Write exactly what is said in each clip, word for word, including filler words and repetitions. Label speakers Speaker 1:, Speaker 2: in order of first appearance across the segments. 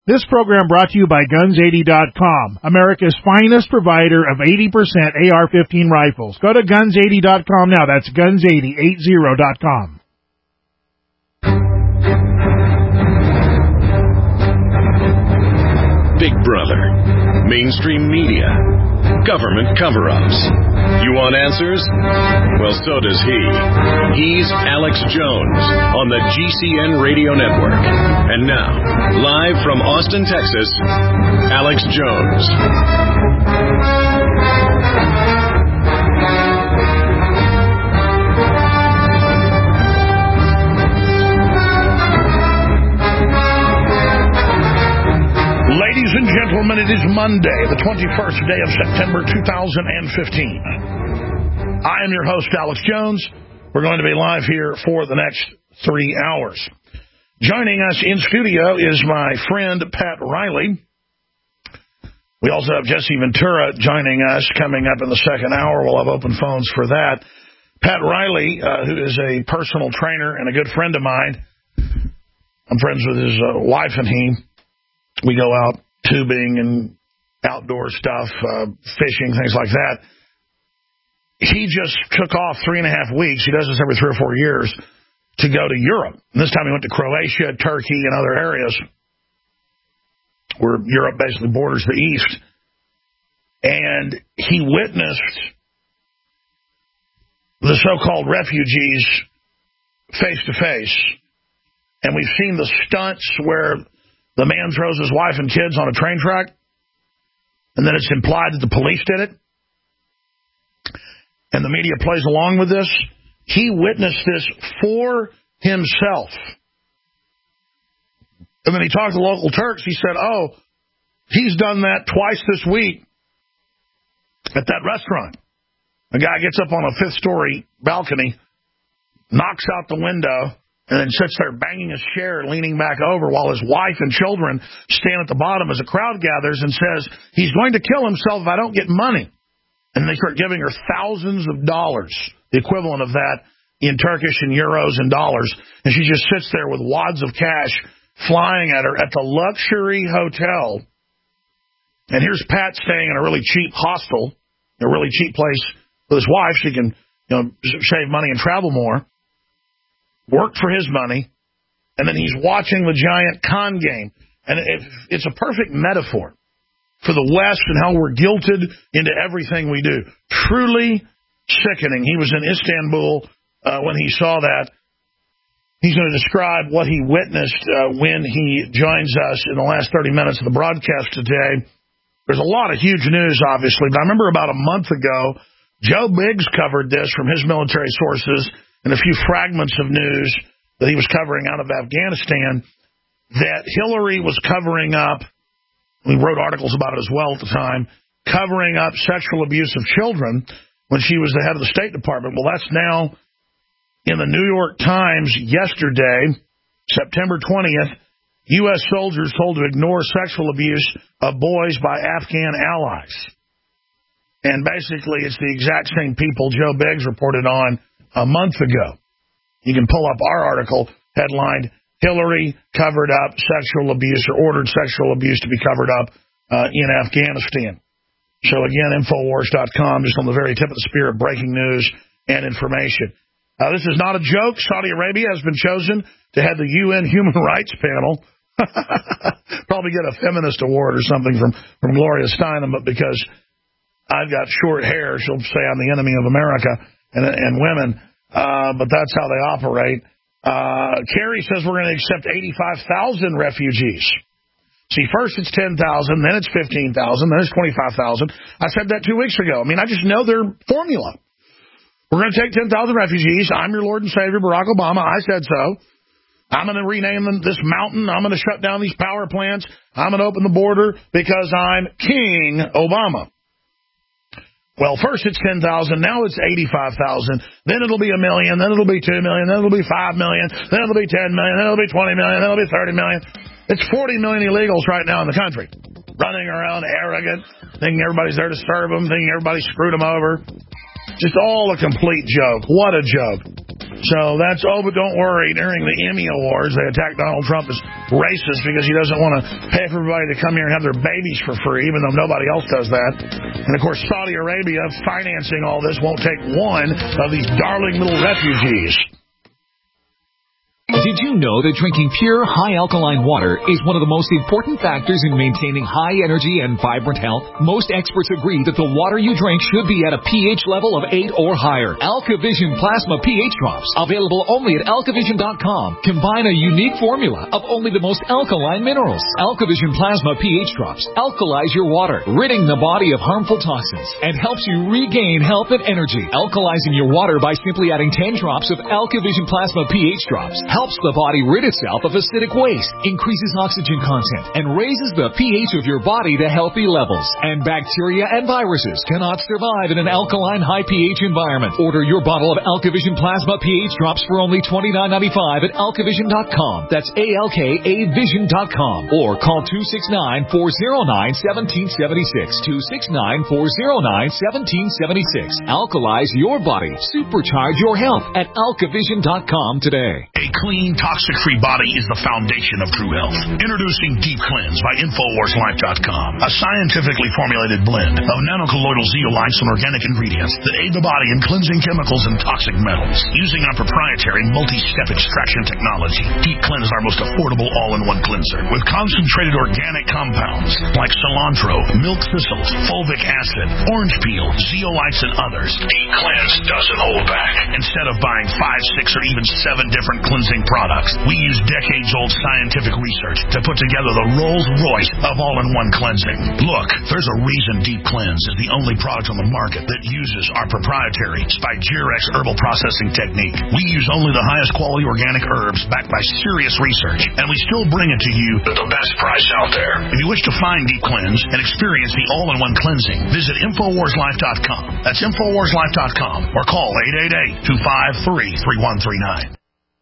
Speaker 1: This program brought to you by guns eighty dot com, America's finest provider of eighty percent A R fifteen rifles. Go to guns eighty dot com now. That's guns eighty dot com.
Speaker 2: Big Brother, mainstream media, government cover-ups. You want answers? Well, so does he. He's Alex Jones on the G C N Radio Network. And now, live from Austin, Texas, Alex Jones.
Speaker 3: Ladies and gentlemen, it is Monday, the twenty-first day of September, two thousand fifteen. I am your host, Alex Jones. We're going to be live here for the next three hours. Joining us in studio is my friend, Pat Riley. We also have Jesse Ventura joining us coming up in the second hour. We'll have open phones for that. Pat Riley, uh, who is a personal trainer and a good friend of mine. I'm friends with his uh, wife and he. We go out tubing and outdoor stuff, uh, fishing, things like that. He just took off three and a half weeks. He does this every three or four years to go to Europe. And this time he went to Croatia, Turkey, and other areas where Europe basically borders the East. And he witnessed the so-called refugees face to face. And we've seen the stunts where the man throws his wife and kids on a train track, and then it's implied that the police did it, and the media plays along with this. He witnessed this for himself. And then he talked to local Turks. He said, oh, he's done that twice this week at that restaurant. A guy gets up on a fifth-story balcony, knocks out the window, and then sits there banging his chair, leaning back over while his wife and children stand at the bottom as a crowd gathers and says, he's going to kill himself if I don't get money. And they start giving her thousands of dollars, the equivalent of that in Turkish and euros and dollars. And she just sits there with wads of cash flying at her at the luxury hotel. And here's Pat staying in a really cheap hostel, a really cheap place with his wife so he can, you know, save money and travel more. Worked for his money, and then he's watching the giant con game. And it, it's a perfect metaphor for the West and how we're guilted into everything we do. Truly sickening. He was in Istanbul uh, when he saw that. He's going to describe what he witnessed uh, when he joins us in the last thirty minutes of the broadcast today. There's a lot of huge news, obviously, but I remember about a month ago, Joe Biggs covered this from his military sources and a few fragments of news that he was covering out of Afghanistan, that Hillary was covering up, we wrote articles about it as well at the time, covering up sexual abuse of children when she was the head of the State Department. Well, that's now in the New York Times yesterday, September twentieth, U S soldiers told to ignore sexual abuse of boys by Afghan allies. And basically, it's the exact same people Joe Biggs reported on a month ago. You can pull up our article headlined, Hillary covered up sexual abuse or ordered sexual abuse to be covered up uh, in Afghanistan. So again, Infowars dot com, just on the very tip of the spear of breaking news and information. Uh, this is not a joke. Saudi Arabia has been chosen to head the U N Human Rights Panel. Probably get a feminist award or something from, from Gloria Steinem, but because I've got short hair, she'll say I'm the enemy of America and, and women, uh, but that's how they operate. Uh, Kerry says we're going to accept eighty-five thousand refugees. See, first it's ten thousand, then it's fifteen thousand, then it's twenty-five thousand. I said that two weeks ago. I mean, I just know their formula. We're going to take ten thousand refugees. I'm your Lord and Savior, Barack Obama. I said so. I'm going to rename them this mountain. I'm going to shut down these power plants. I'm going to open the border because I'm King Obama. Well, first it's ten thousand, now it's eighty-five thousand, then it'll be a million, then it'll be two million, then it'll be five million, then it'll be ten million, then it'll be twenty million, then it'll be thirty million. It's forty million illegals right now in the country, running around arrogant, thinking everybody's there to serve them, thinking everybody screwed them over. Just all a complete joke. What a joke. So that's, oh, but don't worry. During the Emmy Awards, they attacked Donald Trump as racist because he doesn't want to pay for everybody to come here and have their babies for free, even though nobody else does that. And, of course, Saudi Arabia financing all this won't take one of these darling little refugees.
Speaker 4: Did you know that drinking pure, high alkaline water is one of the most important factors in maintaining high energy and vibrant health? Most experts agree that the water you drink should be at a pH level of eight or higher. AlkaVision Plasma pH Drops, available only at alkavision dot com, combine a unique formula of only the most alkaline minerals. AlkaVision Plasma pH Drops alkalize your water, ridding the body of harmful toxins, and helps you regain health and energy. Alkalizing your water by simply adding ten drops of AlkaVision Plasma pH Drops helps the body rid itself of acidic waste, increases oxygen content, and raises the pH of your body to healthy levels. And bacteria and viruses cannot survive in an alkaline high pH environment. Order your bottle of AlkaVision Plasma pH Drops for only twenty-nine ninety-five at alkavision dot com. That's A L K A vision dot com. Or call two six nine, four oh nine, one seven seven six. two six nine, four oh nine, one seven seven six. Alkalize your body. Supercharge your health at alkavision dot com today.
Speaker 3: A clean, toxic-free body is the foundation of true health. Introducing Deep Cleanse by Infowars Life dot com, a scientifically formulated blend of nanocolloidal zeolites and organic ingredients that aid the body in cleansing chemicals and toxic metals. Using our proprietary multi-step extraction technology, Deep Cleanse is our most affordable all-in-one cleanser with concentrated organic compounds like cilantro, milk thistles, fulvic acid, orange peel, zeolites, and others. Deep Cleanse doesn't hold back. Instead of buying five, six, or even seven different cleansing products, we use decades-old scientific research to put together the Rolls-Royce of all-in-one cleansing. Look, there's a reason Deep Cleanse is the only product on the market that uses our proprietary Spigerex herbal processing technique. We use only the highest quality organic herbs backed by serious research, and we still bring it to you at the best price out there. If you wish to find Deep Cleanse and experience the all-in-one cleansing, visit Infowars Life dot com. That's Infowars Life dot com or call eight eight eight, two five three, three one three nine.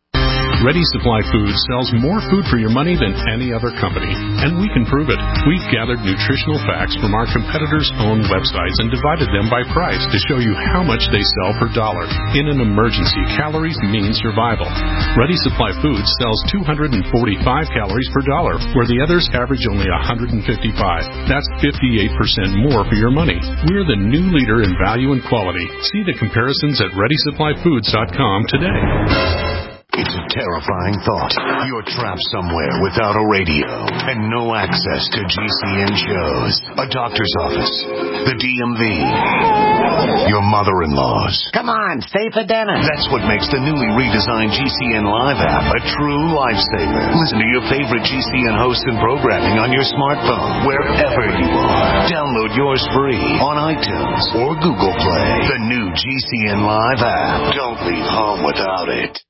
Speaker 5: Ready Supply Foods sells more food for your money than any other company, and we can prove it. We've gathered nutritional facts from our competitors' own websites and divided them by price to show you how much they sell per dollar. In an emergency, calories mean survival. Ready Supply Foods sells two hundred forty-five calories per dollar, where the others average only one hundred fifty-five. That's fifty-eight percent more for your money. We're the new leader in value and quality. See the comparisons at ready supply foods dot com today.
Speaker 6: It's a terrifying thought. You're trapped somewhere without a radio and no access to G C N shows, a doctor's office, the D M V, your mother-in-law's.
Speaker 7: Come on, stay for dinner.
Speaker 6: That's what makes the newly redesigned G C N Live app a true lifesaver. Listen to your favorite G C N hosts and programming on your smartphone, wherever you are. Download yours free on iTunes or Google Play. The new G C N Live app. Don't leave home without it.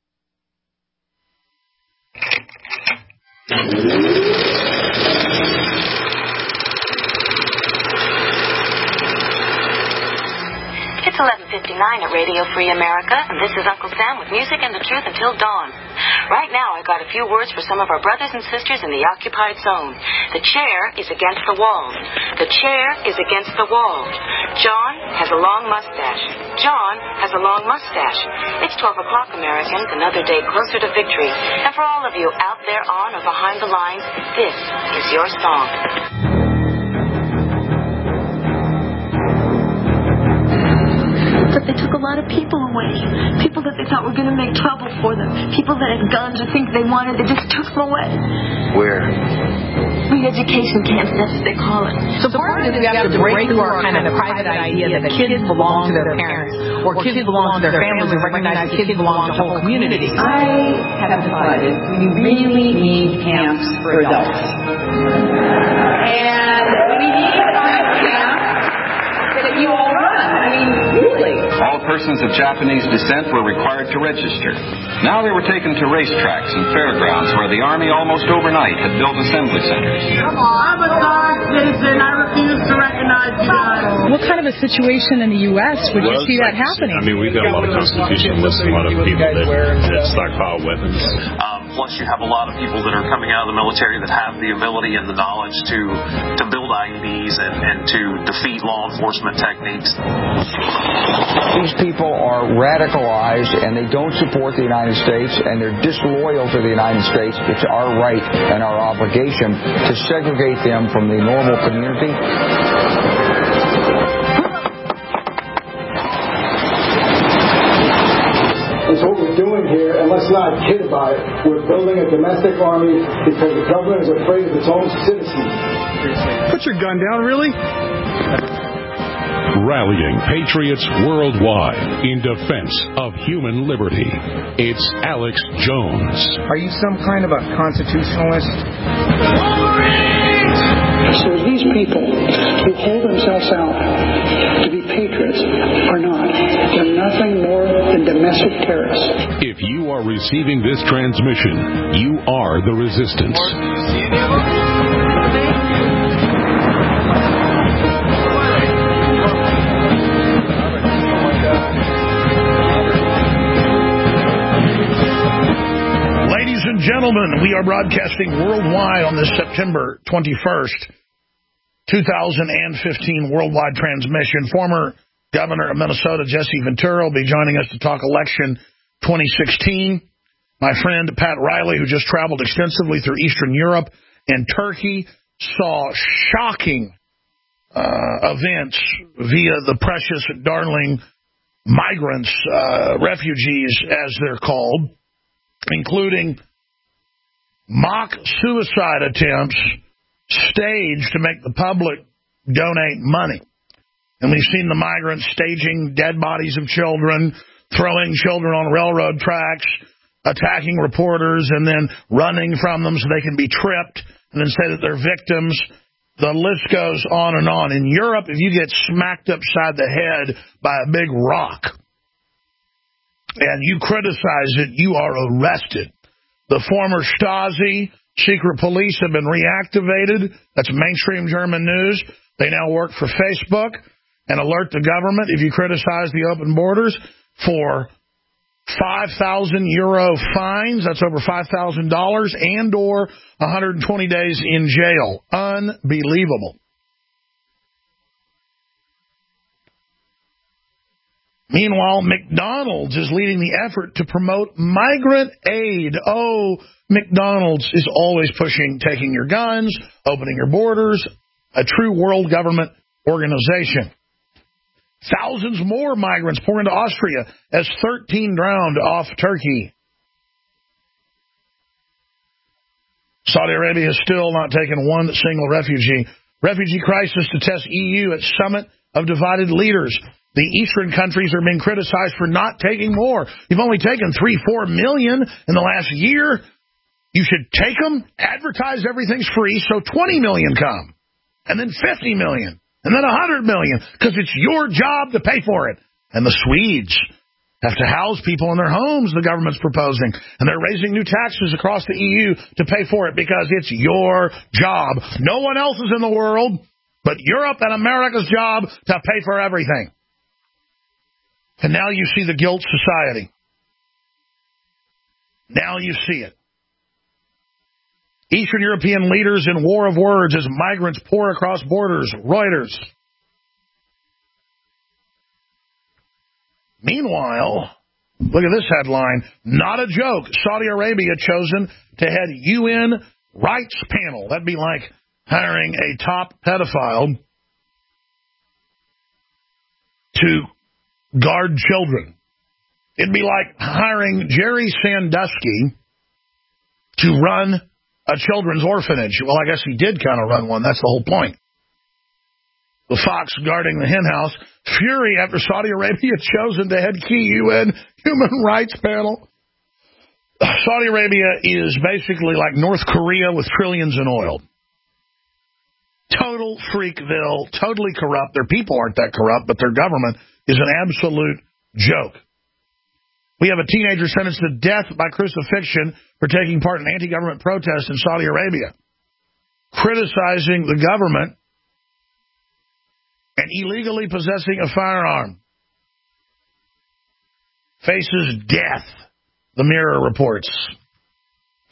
Speaker 8: It's eleven fifty-nine at Radio Free America, and this is Uncle Sam with music and the truth until dawn. Right now, I got a few words for some of our brothers and sisters in the occupied zone. The chair is against the wall. The chair is against the wall. John has a long mustache. John has a long mustache. It's twelve o'clock, Americans, another day closer to victory. And for all of you out there on or behind the lines, this is your song.
Speaker 9: But they took a lot of people away. People that they thought were going to make trouble for them. People that had guns or things they wanted, they just took them away.
Speaker 6: Where?
Speaker 9: Re-education camps, that's what they call it.
Speaker 10: So, so part of it is we have to break through our kind of private idea that kids belong to their parents or kids belong to their families and recognize that kids belong to whole communities.
Speaker 11: I have decided we really need camps for adults. And we need a camp that you all run. I mean, really.
Speaker 12: All persons of Japanese descent were required to register. Now they were taken to racetracks and fairgrounds where the Army almost overnight had built assembly centers.
Speaker 13: Come on, I'm a third citizen. I refuse to recognize you guys.
Speaker 14: What kind of a situation in the U S would
Speaker 15: well,
Speaker 14: you see that
Speaker 15: like,
Speaker 14: happening?
Speaker 15: I mean, we've got a lot of constitutionalists, a lot of people that, that stockpile weapons.
Speaker 16: Um,
Speaker 15: plus you have a lot of people that are coming out of the military that have the ability and the knowledge to to build I E Ds and, and to defeat law enforcement techniques.
Speaker 16: These people are radicalized and they don't support the United States and they're disloyal to the United States. It's our right and our obligation to segregate them from the normal community.
Speaker 17: Is what we're doing here, and let's not kid about it. We're building a domestic army because the government is afraid of its own citizens.
Speaker 18: Put your gun down, really?
Speaker 5: Rallying patriots worldwide in defense of human liberty. It's Alex Jones.
Speaker 19: Are you some kind of a constitutionalist?
Speaker 20: So these people who hold themselves out to be patriots are not. They're nothing more than domestic terrorists.
Speaker 5: If you are receiving this transmission, you are the resistance.
Speaker 3: Ladies and gentlemen, we are broadcasting worldwide on this September twenty-first, two thousand fifteen worldwide transmission. Former Governor of Minnesota, Jesse Ventura, will be joining us to talk election twenty sixteen. My friend Pat Riley, who just traveled extensively through Eastern Europe and Turkey, saw shocking uh, events via the precious, darling migrants, uh, refugees, as they're called, including mock suicide attempts staged to make the public donate money. And we've seen the migrants staging dead bodies of children, throwing children on railroad tracks, attacking reporters, and then running from them so they can be tripped, and then say that they're victims. The list goes on and on. In Europe, if you get smacked upside the head by a big rock and you criticize it, you are arrested. The former Stasi secret police have been reactivated. That's mainstream German news. They now work for Facebook and alert the government if you criticize the open borders for five thousand euro fines. That's over five thousand dollars and or one hundred twenty days in jail. Unbelievable. Meanwhile, McDonald's is leading the effort to promote migrant aid. Oh, McDonald's is always pushing taking your guns, opening your borders, a true world government organization. Thousands more migrants pour into Austria as thirteen drowned off Turkey. Saudi Arabia has still not taken one single refugee. Refugee crisis to test E U at summit of divided leaders. The eastern countries are being criticized for not taking more. You've only taken three, four million in the last year. You should take them, advertise everything's free, so twenty million come, and then fifty million. And then one hundred million, because it's your job to pay for it. And the Swedes have to house people in their homes, the government's proposing. And they're raising new taxes across the E U to pay for it because it's your job. No one else is in the world but Europe and America's job to pay for everything. And now you see the guilt society. Now you see it. Eastern European leaders in war of words as migrants pour across borders. Reuters. Meanwhile, look at this headline. Not a joke. Saudi Arabia chosen to head U N rights panel. That'd be like hiring a top pedophile to guard children. It'd be like hiring Jerry Sandusky to run a children's orphanage. Well, I guess he did kind of run one. That's the whole point. The fox guarding the hen house. Fury after Saudi Arabia chosen to head key U N human rights panel. Saudi Arabia is basically like North Korea with trillions in oil. Total freakville, totally corrupt. Their people aren't that corrupt, but their government is an absolute joke. We have a teenager sentenced to death by crucifixion for taking part in anti-government protests in Saudi Arabia, criticizing the government and illegally possessing a firearm. Faces death, the Mirror reports.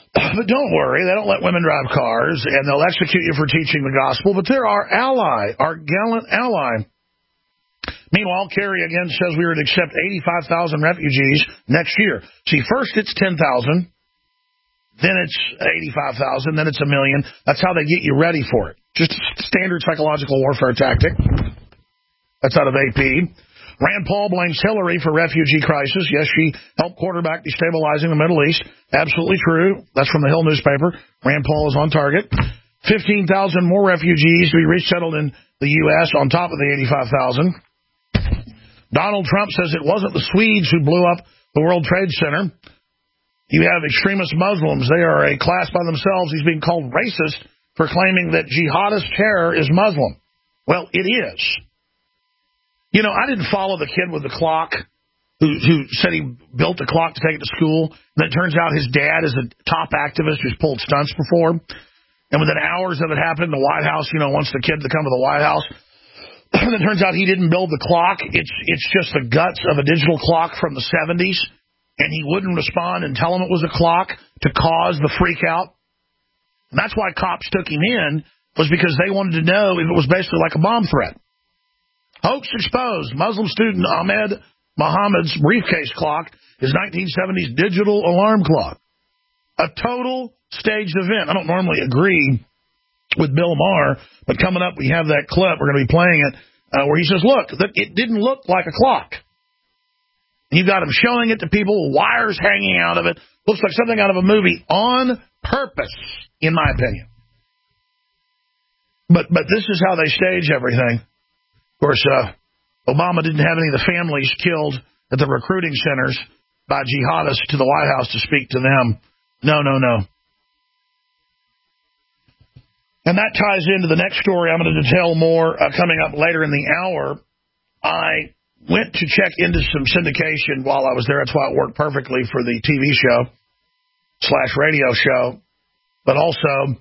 Speaker 3: But don't worry, they don't let women drive cars, and they'll execute you for teaching the gospel, but they're our ally, our gallant ally. Meanwhile, Kerry again says we are to accept eighty-five thousand refugees next year. See, first it's ten thousand, then it's eighty-five thousand, then it's a million. That's how they get you ready for it. Just a standard psychological warfare tactic. That's out of A P. Rand Paul blames Hillary for refugee crisis. Yes, she helped quarterback destabilizing the Middle East. Absolutely true. That's from the Hill newspaper. Rand Paul is on target. fifteen thousand more refugees to be resettled in the U S on top of the eighty-five thousand. Donald Trump says it wasn't the Swedes who blew up the World Trade Center. You have extremist Muslims. They are a class by themselves. He's being called racist for claiming that jihadist terror is Muslim. Well, it is. You know, I didn't follow the kid with the clock who, who said he built the clock to take it to school. And it turns out his dad is a top activist who's pulled stunts before. And within hours of it happening, the White House, you know, wants the kid to come to the White House. And it turns out he didn't build the clock. It's it's just the guts of a digital clock from the seventies. And he wouldn't respond and tell him it was a clock to cause the freak out. And that's why cops took him in, was because they wanted to know if it was basically like a bomb threat. Hoax exposed. Muslim student Ahmed Mohammed's briefcase clock is nineteen seventies digital alarm clock. A total staged event. I don't normally agree with Bill Maher, but coming up we have that clip. We're going to be playing it uh, where he says, look, it didn't look like a clock. And you got him showing it to people, wires hanging out of it. Looks like something out of a movie on purpose, in my opinion. But but this is how they stage everything. Of course, uh, Obama didn't have any of the families killed at the recruiting centers by jihadists to the White House to speak to them. No, no, no. And that ties into the next story I'm going to detail more uh, coming up later in the hour. I went to check into some syndication while I was there. That's why it worked perfectly for the T V show slash radio show, but also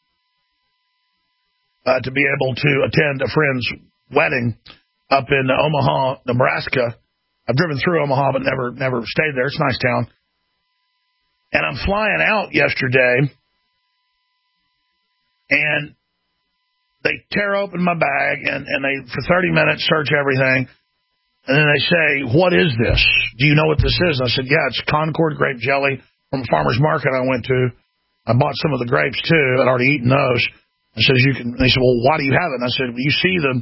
Speaker 3: uh, to be able to attend a friend's wedding up in Omaha, Nebraska. I've driven through Omaha, but never never stayed there. It's a nice town. And I'm flying out yesterday, and they tear open my bag, and, and they, for thirty minutes, search everything. And then they say, what is this? Do you know what this is? And I said, yeah, it's Concord grape jelly from a farmer's market I went to. I bought some of the grapes, too. I'd already eaten those. I said, you can. They said, well, why do you have it? And I said, well, you see the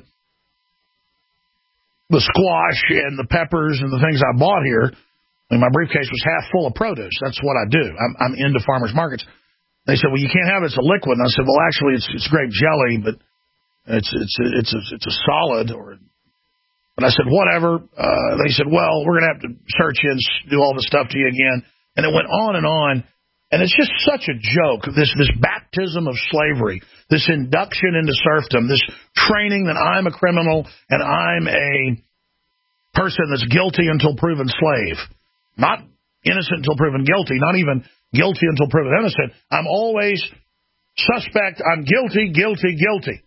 Speaker 3: the squash and the peppers and the things I bought here. I mean, my briefcase was half full of produce. That's what I do. I'm, I'm into farmers markets. They said, well, you can't have it. It's a liquid. And I said, well, actually, it's it's grape jelly, but it's it's it's a, it's a solid. Or, but I said, whatever. Uh, they said, well, we're going to have to search in, do all this stuff to you again. And it went on and on. And it's just such a joke, this this baptism of slavery, this induction into serfdom, this training that I'm a criminal and I'm a person that's guilty until proven slave. Not innocent until proven guilty, not even guilty until proven innocent. I'm always suspect. I'm guilty, guilty, guilty.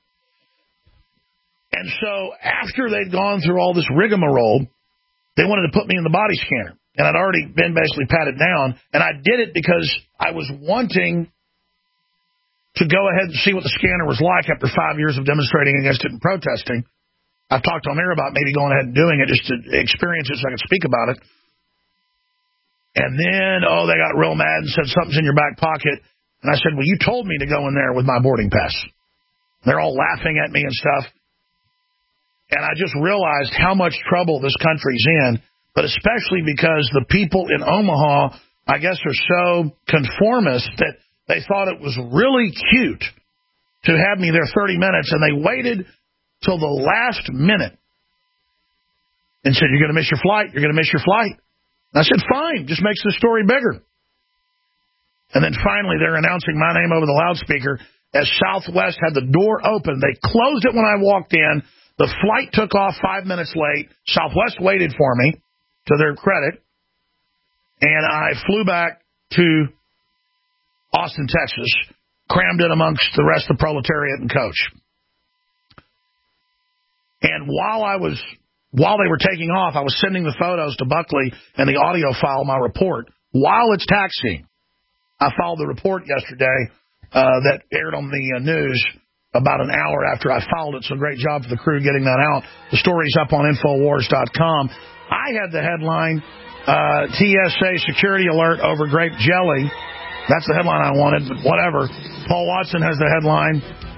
Speaker 3: And so after they'd gone through all this rigmarole, they wanted to put me in the body scanner. And I'd already been basically patted down. And I did it because I was wanting to go ahead and see what the scanner was like after five years of demonstrating against it and protesting. I've talked on air about maybe going ahead and doing it just to experience it so I could speak about it. And then, oh, they got real mad and said something's in your back pocket. And I said, well, you told me to go in there with my boarding pass. They're all laughing at me and stuff. And I just realized how much trouble this country's in, but especially because the people in Omaha, I guess, are so conformist that they thought it was really cute to have me there thirty minutes, and they waited till the last minute and said, you're going to miss your flight, you're going to miss your flight. And I said, fine, just makes the story bigger. And then finally they're announcing my name over the loudspeaker as Southwest had the door open. They closed it when I walked in. The flight took off five minutes late. Southwest waited for me, to their credit, and I flew back to Austin, Texas, crammed in amongst the rest of the proletariat and coach. And while I was, while they were taking off, I was sending the photos to Buckley and the audio file, my report, while it's taxiing. I followed the report yesterday uh, that aired on the uh, news about an hour after I followed it, so great job for the crew getting that out. The story's up on Infowars dot com. I had the headline, uh, T S A security alert over grape jelly. That's the headline I wanted, but whatever. Paul Watson has the headline,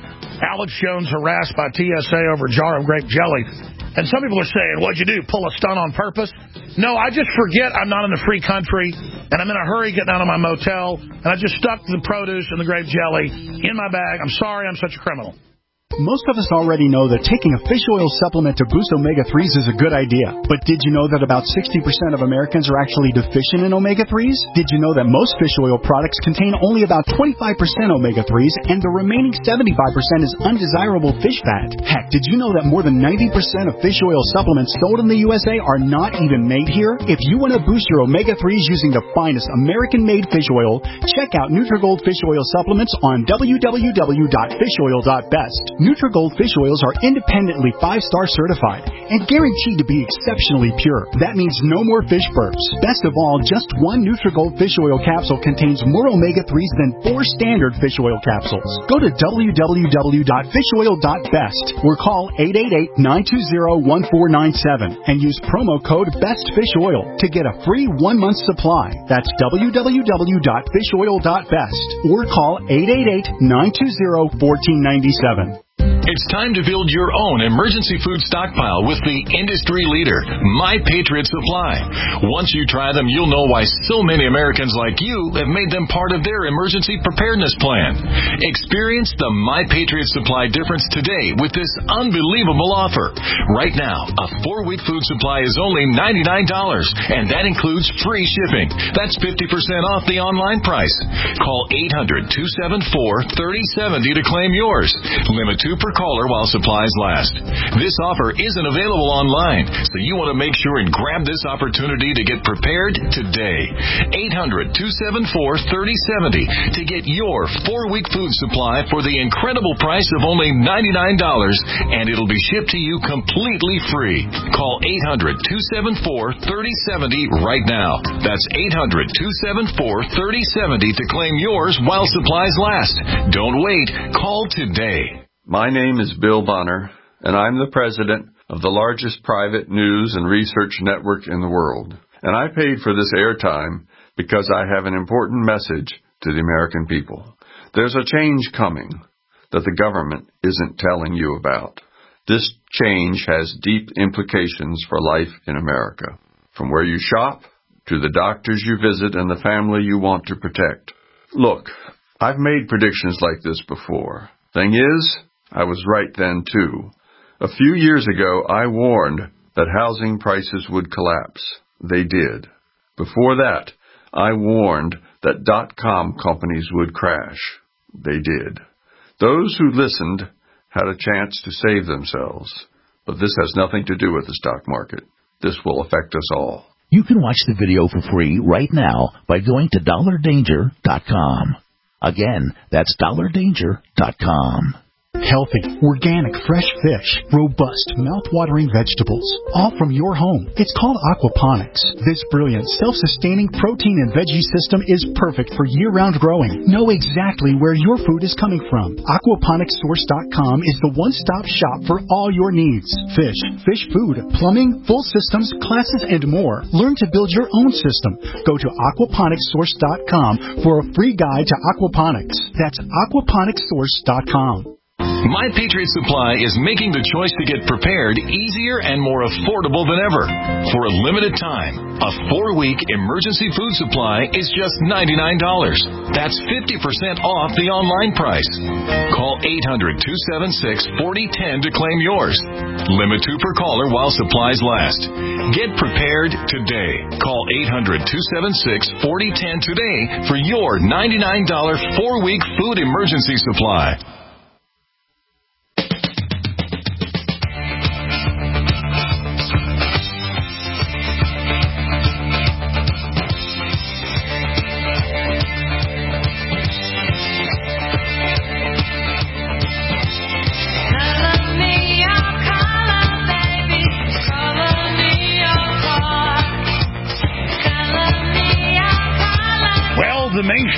Speaker 3: Alex Jones harassed by T S A over jar of grape jelly. And some people are saying, what'd you do, pull a stunt on purpose? No, I just forget I'm not in a free country, and I'm in a hurry getting out of my motel, and I just stuck the produce and the grape jelly in my bag. I'm sorry I'm such a criminal.
Speaker 21: Most of us already know that taking a fish oil supplement to boost omega threes is a good idea. But did you know that about sixty percent of Americans are actually deficient in omega threes? Did you know that most fish oil products contain only about twenty-five percent omega threes and the remaining seventy-five percent is undesirable fish fat? Heck, did you know that more than ninety percent of fish oil supplements sold in the U S A are not even made here? If you want to boost your omega threes using the finest American-made fish oil, check out Nutrigold Fish Oil Supplements on w w w dot fish oil dot best. Nutrigold fish oils are independently five-star certified and guaranteed to be exceptionally pure. That means no more fish burps. Best of all, just one Nutrigold fish oil capsule contains more omega threes than four standard fish oil capsules. Go to w w w dot fish oil dot best or call eight eight eight, nine two zero, one four nine seven and use promo code BESTFISHOIL to get a free one-month supply. That's w w w dot fish oil dot best or call eight eight eight, nine two zero, one four nine seven.
Speaker 2: It's time to build your own emergency food stockpile with the industry leader, My Patriot Supply. Once you try them, you'll know why so many Americans like you have made them part of their emergency preparedness plan. Experience the My Patriot Supply difference today with this unbelievable offer. Right now, a four-week food supply is only ninety-nine dollars, and that includes free shipping. That's fifty percent off the online price. Call eight hundred, two seven four, three oh seven oh to claim yours. Limit two per caller while supplies last. This offer isn't available online, so you want to make sure and grab this opportunity to get prepared today. eight hundred, two seven four, three oh seven oh to get your four-week food supply for the incredible price of only ninety-nine dollars, and it'll be shipped to you completely free. Call eight hundred, two seven four, three oh seven oh right now. That's eight hundred, two seven four, three oh seven oh to claim yours while supplies last. Don't wait. Call today.
Speaker 22: My name is Bill Bonner, and I'm the president of the largest private news and research network in the world. And I paid for this airtime because I have an important message to the American people. There's a change coming that the government isn't telling you about. This change has deep implications for life in America, from where you shop to the doctors you visit and the family you want to protect. Look, I've made predictions like this before. Thing is, I was right then, too. A few years ago, I warned that housing prices would collapse. They did. Before that, I warned that dot-com companies would crash. They did. Those who listened had a chance to save themselves. But this has nothing to do with the stock market. This will affect us all.
Speaker 23: You can watch the video for free right now by going to dollar danger dot com. Again, that's dollar danger dot com.
Speaker 21: Healthy, organic, fresh fish, robust, mouth-watering vegetables, all from your home. It's called aquaponics. This brilliant, self-sustaining protein and veggie system is perfect for year-round growing. Know exactly where your food is coming from. aquaponics source dot com is the one-stop shop for all your needs. Fish, fish food, plumbing, full systems, classes, and more. Learn to build your own system. Go to aquaponics source dot com for a free guide to aquaponics. That's aquaponics source dot com.
Speaker 2: My Patriot Supply is making the choice to get prepared easier and more affordable than ever. For a limited time, a four-week emergency food supply is just ninety-nine dollars. That's fifty percent off the online price. Call eight hundred, two seven six, four oh one oh to claim yours. Limit two per caller while supplies last. Get prepared today. Call eight hundred, two seven six, four oh one oh today for your ninety-nine dollars four-week food emergency supply.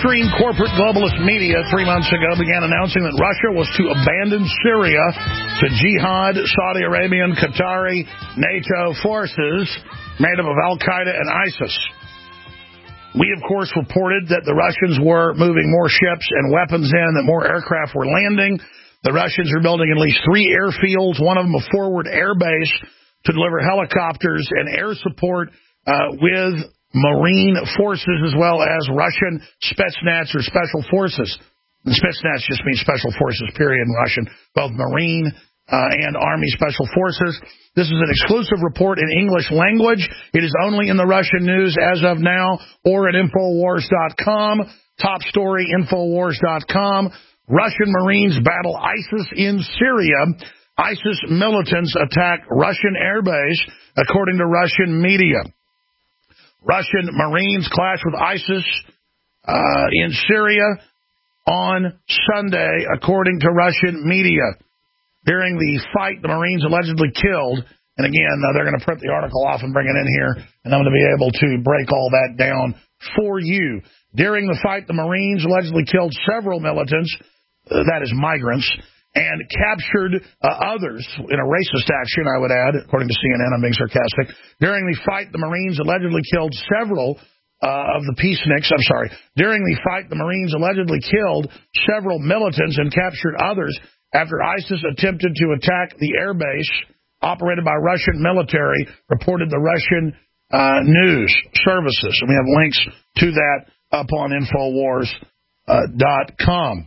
Speaker 3: mainstream corporate globalist media three months ago began announcing that Russia was to abandon Syria to jihad, Saudi Arabian, Qatari, NATO forces made up of Al-Qaeda and ISIS. We, of course, reported that the Russians were moving more ships and weapons in, that more aircraft were landing. The Russians are building at least three airfields, one of them a forward air base to deliver helicopters and air support uh, with Marine forces as well as Russian Spetsnaz or Special Forces. And Spetsnaz just means Special Forces, period, in Russian. Both Marine uh, and Army Special Forces. This is an exclusive report in English language. It is only in the Russian news as of now or at Infowars dot com. Top story, Infowars dot com. Russian Marines battle ISIS in Syria. ISIS militants attack Russian airbase, according to Russian media. Russian Marines clash with ISIS uh, in Syria on Sunday, according to Russian media. During the fight, the Marines allegedly killed, and again, uh, they're going to print the article off and bring it in here, and I'm going to be able to break all that down for you. During the fight, the Marines allegedly killed several militants, uh, that is migrants, and captured uh, others in a racist action, I would add, according to C N N. I'm being sarcastic. During the fight, the Marines allegedly killed several uh, of the peaceniks. I'm sorry. During the fight, the Marines allegedly killed several militants and captured others after ISIS attempted to attack the airbase operated by Russian military, reported the Russian uh, news services. And we have links to that up on Infowars dot com.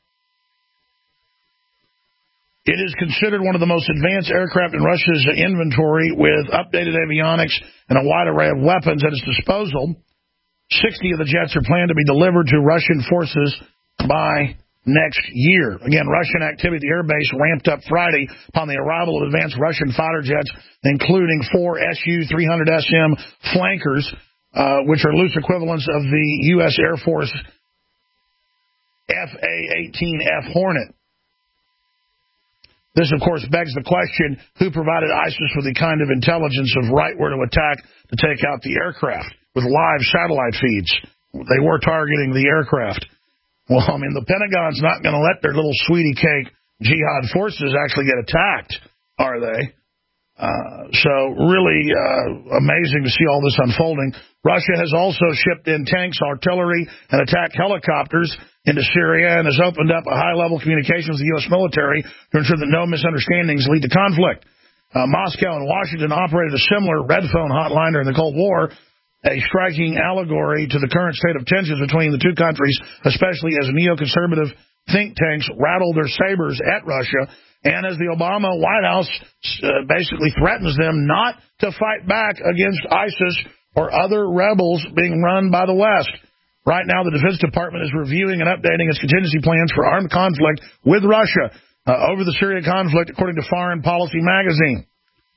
Speaker 3: It is considered one of the most advanced aircraft in Russia's inventory with updated avionics and a wide array of weapons at its disposal. sixty of the jets are planned to be delivered to Russian forces by next year. Again, Russian activity at the airbase ramped up Friday upon the arrival of advanced Russian fighter jets, including four S U three hundred S M flankers, uh, which are loose equivalents of the U S Air Force F A eighteen F Hornet. This, of course, begs the question, who provided ISIS with the kind of intelligence of right where to attack to take out the aircraft with live satellite feeds? They were targeting the aircraft. Well, I mean, the Pentagon's not going to let their little sweetie cake jihad forces actually get attacked, are they? Uh, so really uh, amazing to see all this unfolding. Russia has also shipped in tanks, artillery, and attack helicopters into Syria and has opened up a high-level communications with the U S military to ensure that no misunderstandings lead to conflict. Uh, Moscow and Washington operated a similar red phone hotline during the Cold War, a striking allegory to the current state of tensions between the two countries, especially as neoconservative think tanks rattle their sabers at Russia and as the Obama White House uh, basically threatens them not to fight back against ISIS or other rebels being run by the West. Right now, the Defense Department is reviewing and updating its contingency plans for armed conflict with Russia uh, over the Syria conflict, according to Foreign Policy magazine.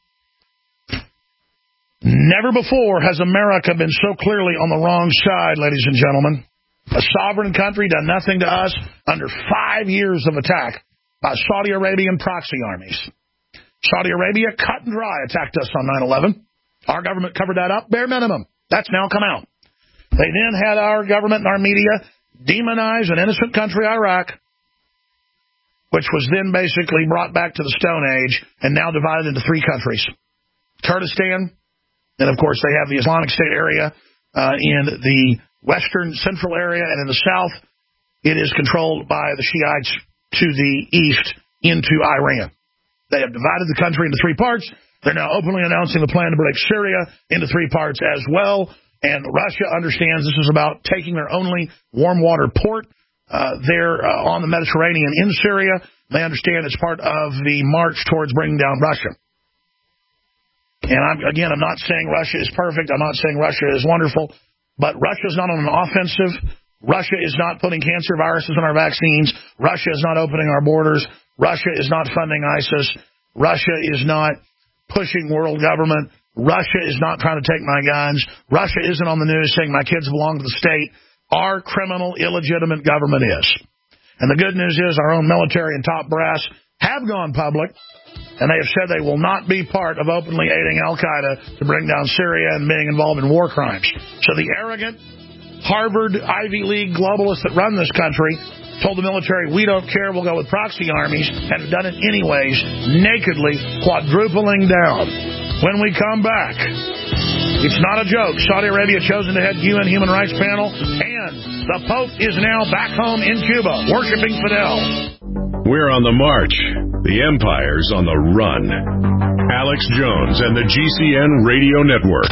Speaker 3: Never before has America been so clearly on the wrong side, ladies and gentlemen. A sovereign country done nothing to us under five years of attack by Saudi Arabian proxy armies. Saudi Arabia, cut and dry, attacked us on nine eleven. Our government covered that up, bare minimum. That's now come out. They then had our government and our media demonize an innocent country, Iraq, which was then basically brought back to the Stone Age and now divided into three countries. Kurdistan, and of course they have the Islamic State area uh, in the western central area, and in the south it is controlled by the Shiites to the east into Iran. They have divided the country into three parts. They're now openly announcing the plan to break Syria into three parts as well. And Russia understands this is about taking their only warm water port uh, there uh, on the Mediterranean in Syria. They understand it's part of the march towards bringing down Russia. And I'm, again, I'm not saying Russia is perfect. I'm not saying Russia is wonderful. But Russia is not on an offensive. Russia is not putting cancer viruses in our vaccines. Russia is not opening our borders. Russia is not funding ISIS. Russia is not pushing world government. Russia is not trying to take my guns. Russia isn't on the news saying my kids belong to the state. Our criminal, illegitimate government is. And the good news is our own military and top brass have gone public, and they have said they will not be part of openly aiding al-Qaeda to bring down Syria and being involved in war crimes. So the arrogant, Harvard, Ivy League globalists that run this country told the military, we don't care, we'll go with proxy armies, and have done it anyways, nakedly, quadrupling down. When we come back, it's not a joke. Saudi Arabia chosen to head U N Human Rights Panel, and the Pope is now back home in Cuba, worshiping Fidel.
Speaker 2: We're on the march. The Empire's on the run. Alex Jones and the G C N Radio Network.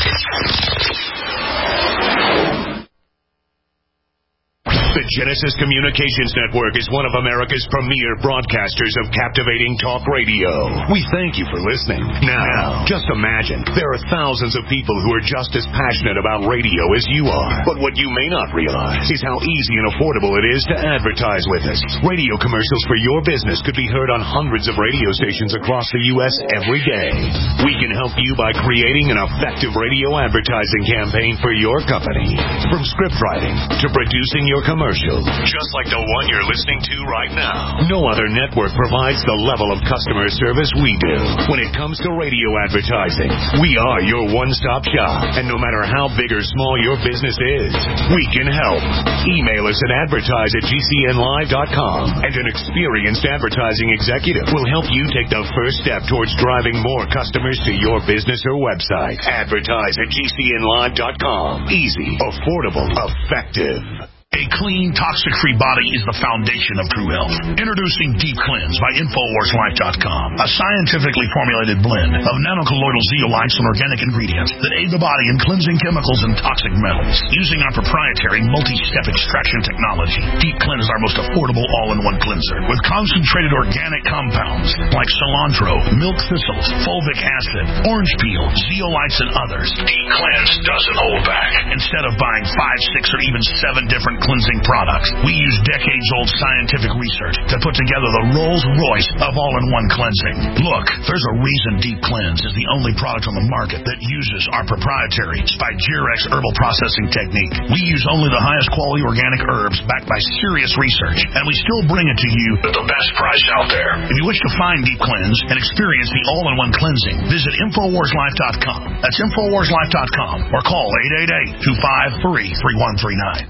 Speaker 6: The Genesis Communications Network is one of America's premier broadcasters of captivating talk radio. We thank you for listening. Now, just imagine, there are thousands of people who are just as passionate about radio as you are. But what you may not realize is how easy and affordable it is to advertise with us. Radio commercials for your business could be heard on hundreds of radio stations across the U S every day. We can help you by creating an effective radio advertising campaign for your company. From script writing to producing your commercial. Just like the one you're listening to right now. No other network provides the level of customer service we do. When it comes to radio advertising, we are your one-stop shop. And no matter how big or small your business is, we can help. Email us at advertise at G C N live dot com, and an experienced advertising executive will help you take the first step towards driving more customers to your business or website. Advertise at G C N live dot com. Easy, affordable, effective.
Speaker 3: A clean, toxic-free body is the foundation of true health. Introducing Deep Cleanse by Infowars Life dot com, a scientifically formulated blend of nanocolloidal zeolites and organic ingredients that aid the body in cleansing chemicals and toxic metals. Using our proprietary multi-step extraction technology, Deep Cleanse is our most affordable all-in-one cleanser with concentrated organic compounds like cilantro, milk thistles, fulvic acid, orange peel, zeolites, and others. Deep Cleanse doesn't hold back. Instead of buying five, six, or even seven different cleansing products, we use decades-old scientific research to put together the Rolls-Royce of all-in-one cleansing. Look, there's a reason Deep Cleanse is the only product on the market that uses our proprietary Spigyrex herbal processing technique. We use only the highest quality organic herbs backed by serious research, and we still bring it to you at the best price out there. If you wish to find Deep Cleanse and experience the all-in-one cleansing, visit Infowars Life dot com. That's Infowars Life dot com, or call eight eight eight, two five three, three one three nine.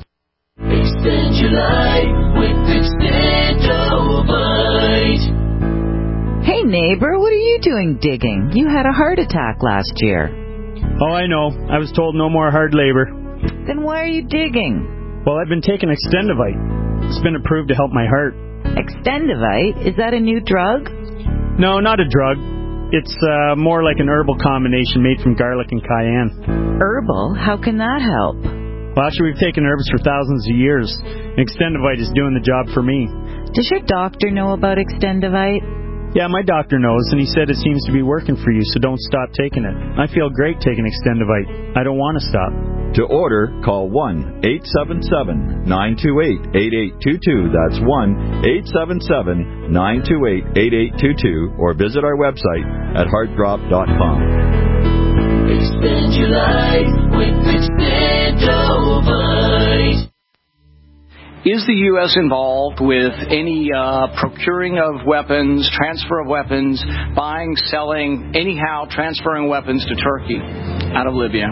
Speaker 1: Extend your life with Extendovite.
Speaker 4: Hey neighbor, what are you doing digging? You had a heart attack last year.
Speaker 18: Oh, I know. I was told no more hard labor.
Speaker 4: Then why are you digging?
Speaker 18: Well, I've been taking Extendovite. It's been approved to help my heart.
Speaker 4: Extendovite? Is that a new drug?
Speaker 18: No, not a drug. It's uh, more like an herbal combination made from garlic and cayenne.
Speaker 4: Herbal? How can that help?
Speaker 18: Well, actually, we've taken herbs for thousands of years. Extendovite is doing the job for me.
Speaker 4: Does your doctor know about Extendovite?
Speaker 18: Yeah, my doctor knows, and he said it seems to be working for you, so don't stop taking it. I feel great taking Extendovite. I don't want to stop.
Speaker 7: To order, call one eight seven seven, nine two eight, eight eight two two. That's one eight seven seven, nine two eight, eight eight two two, or visit our website at heart drop dot com.
Speaker 1: Extend your life with Extendovite.
Speaker 24: Is the U S involved with any uh, procuring of weapons, transfer of weapons, buying, selling, anyhow transferring weapons to Turkey out of Libya?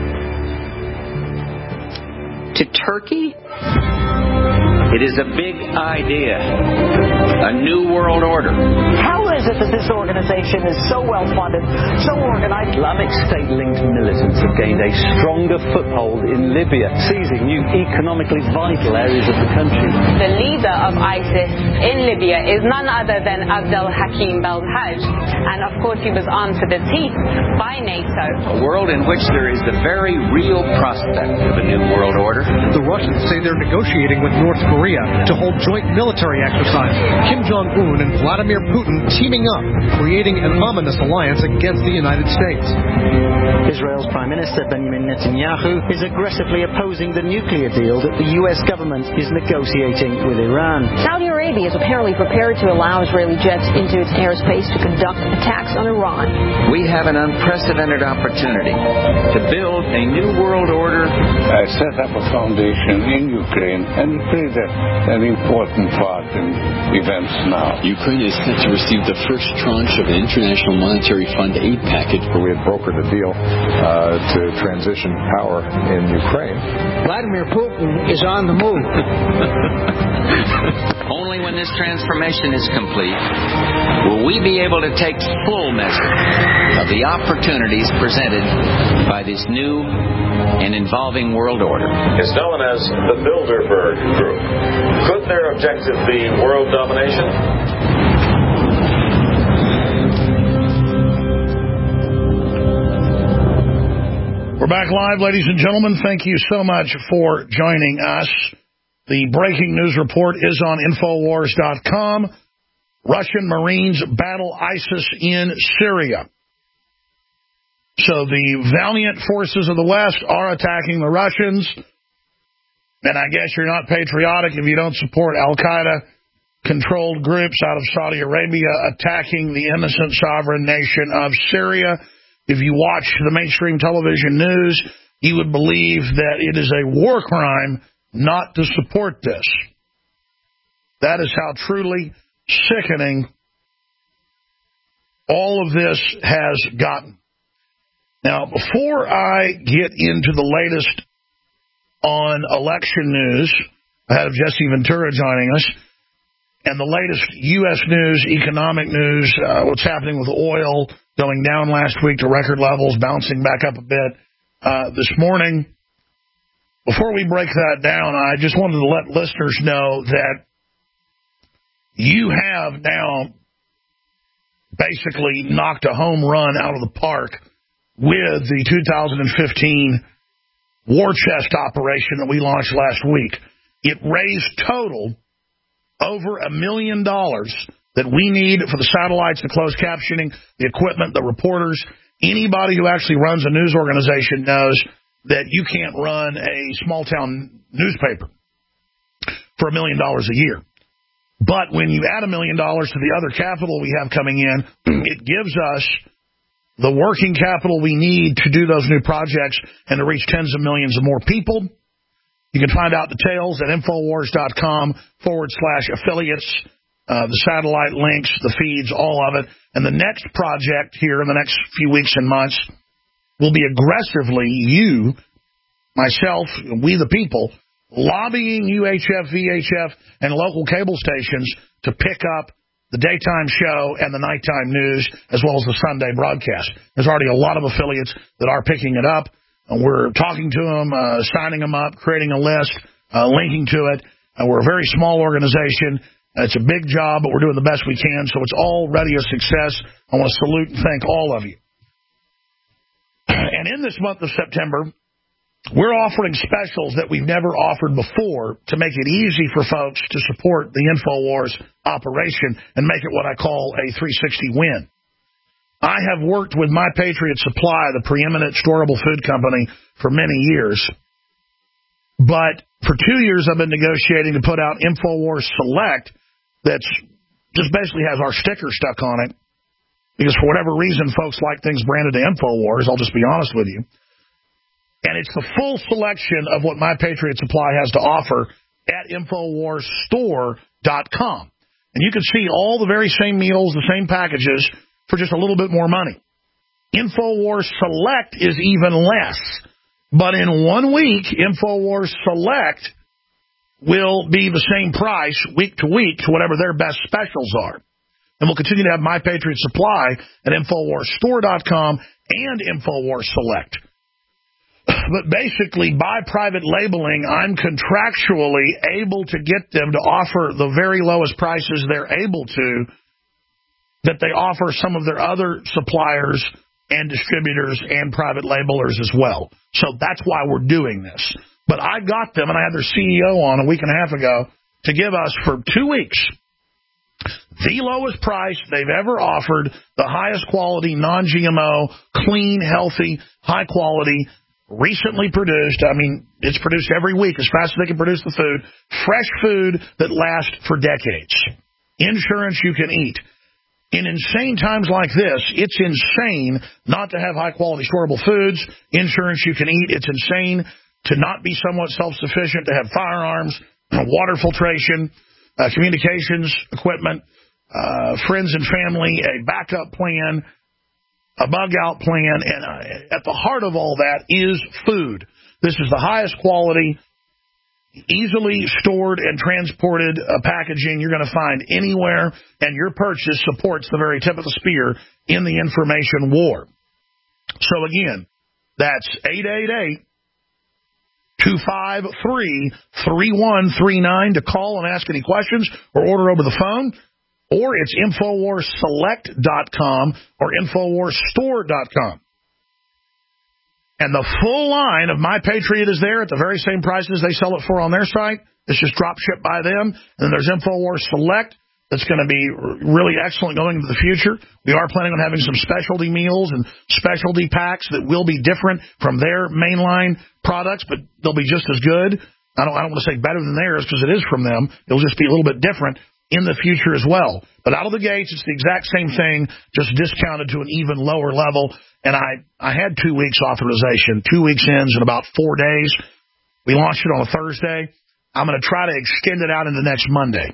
Speaker 24: To Turkey? It is a big idea. A new world order.
Speaker 25: How is it that this organization is so well funded, so organized?
Speaker 26: Islamic State-linked militants have gained a stronger foothold in Libya, seizing new economically vital areas of the country.
Speaker 27: The leader of ISIS in Libya is none other than Abdel Hakim Belhaj, and of course he was armed to the teeth by NATO.
Speaker 24: A world in which there is the very real prospect of a new world order.
Speaker 28: The Russians say they're negotiating with North Korea to hold joint military exercises. Kim Jong-un and Vladimir Putin teaming up, creating an ominous alliance against the United States.
Speaker 29: Israel's Prime Minister Benjamin Netanyahu is aggressively opposing the nuclear deal that the U S government is negotiating with Iran.
Speaker 30: Saudi Arabia is apparently prepared to allow Israeli jets into its airspace to conduct attacks on Iran.
Speaker 24: We have an unprecedented opportunity to build a new world order.
Speaker 31: I set up a foundation in Ukraine and played an important part in events now.
Speaker 32: Ukraine is set to receive the
Speaker 8: first tranche of an International Monetary Fund aid package.
Speaker 9: We had brokered a deal uh, to transition power in Ukraine.
Speaker 25: Vladimir Putin is on the move.
Speaker 10: Only when this transformation is complete will we be able to take full measure of the opportunities presented by this new and evolving world order.
Speaker 11: It's known as the Bilderberg Group. Could their objective be world domination?
Speaker 3: We're back live, ladies and gentlemen. Thank you so much for joining us. The breaking news report is on Infowars dot com. Russian Marines battle ISIS in Syria. So the valiant forces of the West are attacking the Russians. And I guess you're not patriotic if you don't support al-Qaeda-controlled groups out of Saudi Arabia attacking the innocent sovereign nation of Syria. If you watch the mainstream television news, you would believe that it is a war crime not to support this. That is how truly sickening all of this has gotten. Now, before I get into the latest on election news, ahead of Jesse Ventura joining us, and the latest U S news, economic news, uh, what's happening with oil going down last week to record levels, bouncing back up a bit uh, this morning. Before we break that down, I just wanted to let listeners know that you have now basically knocked a home run out of the park with the two thousand fifteen War Chest operation that we launched last week. It raised total over a million dollars that we need for the satellites, the closed captioning, the equipment, the reporters. Anybody who actually runs a news organization knows that you can't run a small-town newspaper for a million dollars a year. But when you add a million dollars to the other capital we have coming in, it gives us the working capital we need to do those new projects and to reach tens of millions of more people. You can find out details at Infowars.com forward slash affiliates, uh, the satellite links, the feeds, all of it. And the next project here in the next few weeks and months will be aggressively you, myself, we the people, lobbying U H F, V H F, and local cable stations to pick up the daytime show and the nighttime news, as well as the Sunday broadcast. There's already a lot of affiliates that are picking it up. And we're talking to them, uh, signing them up, creating a list, uh, linking to it. And we're a very small organization. It's a big job, but we're doing the best we can. So it's already a success. I want to salute and thank all of you. And in this month of September, we're offering specials that we've never offered before to make it easy for folks to support the InfoWars operation and make it what I call a three sixty win. I have worked with My Patriot Supply, the preeminent storable food company, for many years. But for two years, I've been negotiating to put out InfoWars Select that's just basically has our sticker stuck on it. Because for whatever reason, folks like things branded to InfoWars, I'll just be honest with you. And it's the full selection of what My Patriot Supply has to offer at Infowars Store dot com. And you can see all the very same meals, the same packages, for just a little bit more money. InfoWars Select is even less. But in one week, InfoWars Select will be the same price week to week to whatever their best specials are. And we'll continue to have My Patriot Supply at Infowars Store dot com and InfoWars Select. But basically, by private labeling, I'm contractually able to get them to offer the very lowest prices they're able to that they offer some of their other suppliers and distributors and private labelers as well. So that's why we're doing this. But I got them, and I had their C E O on a week and a half ago, to give us for two weeks the lowest price they've ever offered, the highest quality, non-G M O, clean, healthy, high quality, recently produced. I mean, it's produced every week as fast as they can produce the food. Fresh food that lasts for decades. Insurance you can eat. In insane times like this, it's insane not to have high-quality storable foods, insurance you can eat. It's insane to not be somewhat self-sufficient, to have firearms, water filtration, uh, communications equipment, uh, friends and family a backup plan, a bug-out plan, and uh, at the heart of all that is food. This is the highest quality, easily stored and transported uh, packaging you're going to find anywhere, and your purchase supports the very tip of the spear in the information war. So again, that's eight eight eight, two five three, three one three nine to call and ask any questions or order over the phone. Or it's Infowars Select dot com or Infowars Store dot com. And the full line of My Patriot is there at the very same prices they sell it for on their site. It's just drop shipped by them. And then there's Infowars Select that's going to be really excellent going into the future. We are planning on having some specialty meals and specialty packs that will be different from their mainline products, but they'll be just as good. I don't, I don't want to say better than theirs because it is from them. It'll just be a little bit different in the future as well. But out of the gates, it's the exact same thing, just discounted to an even lower level. And I, I had two weeks authorization, two weeks ends in about four days. We launched it on a Thursday. I'm going to try to extend it out into next Monday.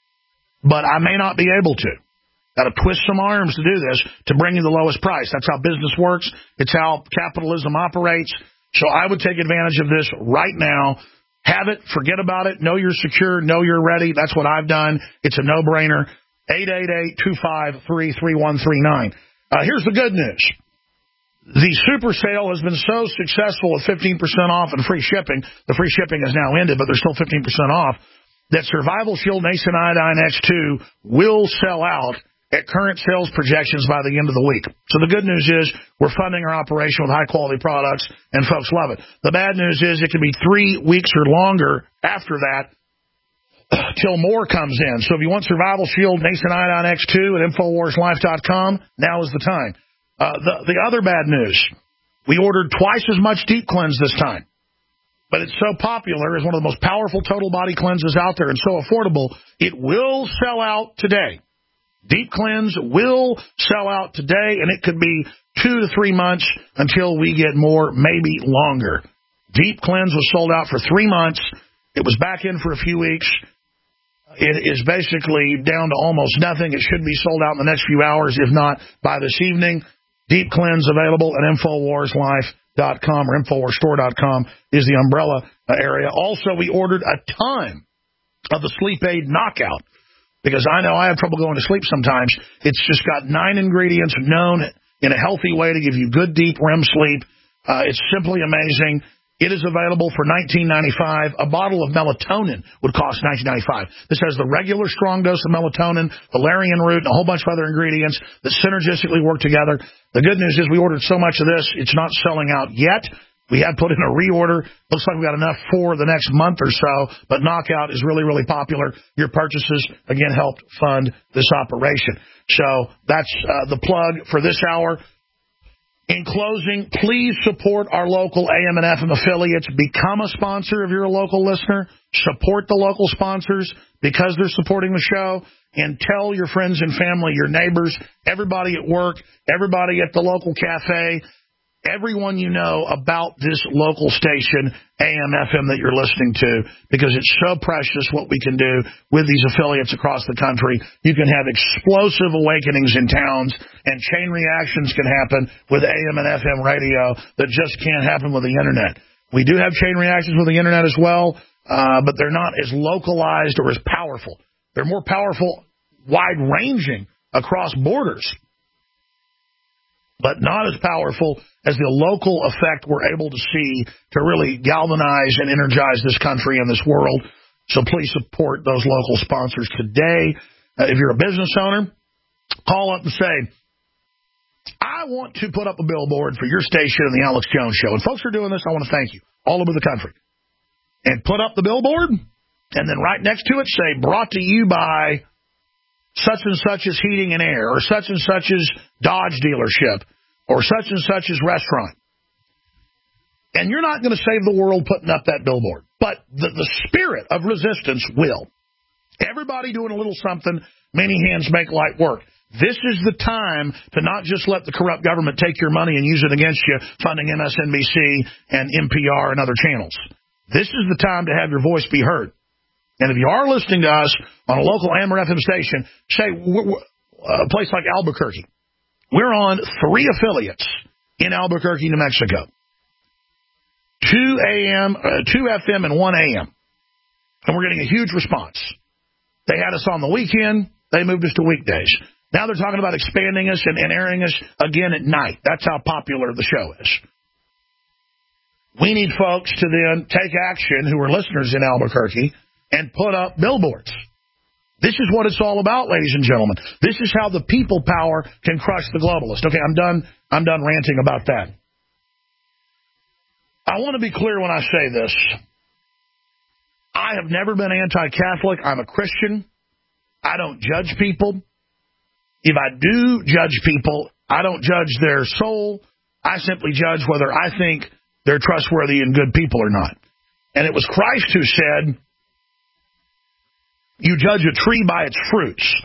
Speaker 3: But I may not be able to. Got to twist some arms to do this to bring you the lowest price. That's how business works. It's how capitalism operates. So I would take advantage of this right now. Have it, forget about it, know you're secure, know you're ready. That's what I've done. It's a no-brainer. eight eight eight, two five three, three one three nine. Uh, here's the good news. The super sale has been so successful with fifteen percent off and free shipping. The free shipping has now ended, but there's still fifteen percent off, that Survival Shield Nascent Iodine X two will sell out at current sales projections by the end of the week. So the good news is we're funding our operation with high-quality products, and folks love it. The bad news is it could be three weeks or longer after that till more comes in. So if you want Survival Shield Nascent Iodine X two at Infowars Life dot com, now is the time. Uh, the, the other bad news, we ordered twice as much Deep Cleanse this time. But it's so popular as one of the most powerful total body cleanses out there and so affordable, it will sell out today. Deep Cleanse will sell out today, and it could be two to three months until we get more, maybe longer. Deep Cleanse was sold out for three months. It was back in for a few weeks. It is basically down to almost nothing. It should be sold out in the next few hours, if not by this evening. Deep Cleanse available at Infowars Life dot com or Infowars Store dot com is the umbrella area. Also, we ordered a ton of the Sleep Aid Knockout, because I know I have trouble going to sleep sometimes. It's just got nine ingredients known in a healthy way to give you good, deep R E M sleep. Uh, it's simply amazing. It is available for nineteen ninety-five dollars. A bottle of melatonin would cost nineteen ninety-five dollars. This has the regular strong dose of melatonin, valerian root, and a whole bunch of other ingredients that synergistically work together. The good news is we ordered so much of this, it's not selling out yet. We have put in a reorder. Looks like we got enough for the next month or so, but Knockout is really, really popular. Your purchases, again, helped fund this operation. So that's uh, the plug for this hour. In closing, please support our local A M and F M affiliates. Become a sponsor if you're a local listener. Support the local sponsors because they're supporting the show. And tell your friends and family, your neighbors, everybody at work, everybody at the local cafe, everyone you know about this local station, A M F M, that you're listening to, because it's so precious what we can do with these affiliates across the country. You can have explosive awakenings in towns, and chain reactions can happen with A M and F M radio that just can't happen with the Internet. We do have chain reactions with the Internet as well, uh, but they're not as localized or as powerful. They're more powerful, wide-ranging across borders, but not as powerful as the local effect we're able to see to really galvanize and energize this country and this world. So please support those local sponsors today. Uh, if you're a business owner, call up and say, I want to put up a billboard for your station and the Alex Jones Show. And folks are doing this, I want to thank you, all over the country. And put up the billboard, and then right next to it say, brought to you by such and such as Heating and Air, or such and such as Dodge dealership, or such and such as restaurant. And you're not going to save the world putting up that billboard, but the, the spirit of resistance will. Everybody doing a little something, many hands make light work. This is the time to not just let the corrupt government take your money and use it against you, funding M S N B C and N P R and other channels. This is the time to have your voice be heard. And if you are listening to us on a local Amber F M station, say a place like Albuquerque, we're on three affiliates in Albuquerque, New Mexico. Two A M, uh, two F M, and one A M. And we're getting a huge response. They had us on the weekend. They moved us to weekdays. Now they're talking about expanding us and, and airing us again at night. That's how popular the show is. We need folks to then take action who are listeners in Albuquerque and put up billboards. This is what it's all about, ladies and gentlemen. This is how the people power can crush the globalist. Okay, I'm done. I'm done ranting about that. I want to be clear when I say this. I have never been anti-Catholic. I'm a Christian. I don't judge people. If I do judge people, I don't judge their soul. I simply judge whether I think they're trustworthy and good people or not. And it was Christ who said, you judge a tree by its fruits.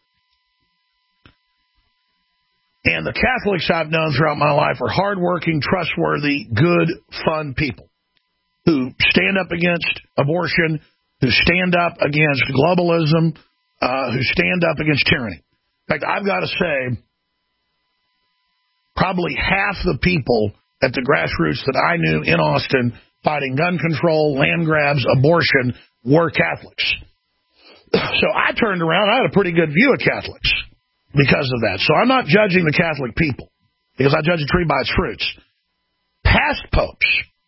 Speaker 3: And the Catholics I've known throughout my life are hardworking, trustworthy, good, fun people who stand up against abortion, who stand up against globalism, uh, who stand up against tyranny. In fact, I've got to say, probably half the people at the grassroots that I knew in Austin fighting gun control, land grabs, abortion, were Catholics. So I turned around, I had a pretty good view of Catholics because of that. So I'm not judging the Catholic people because I judge a tree by its fruits. Past popes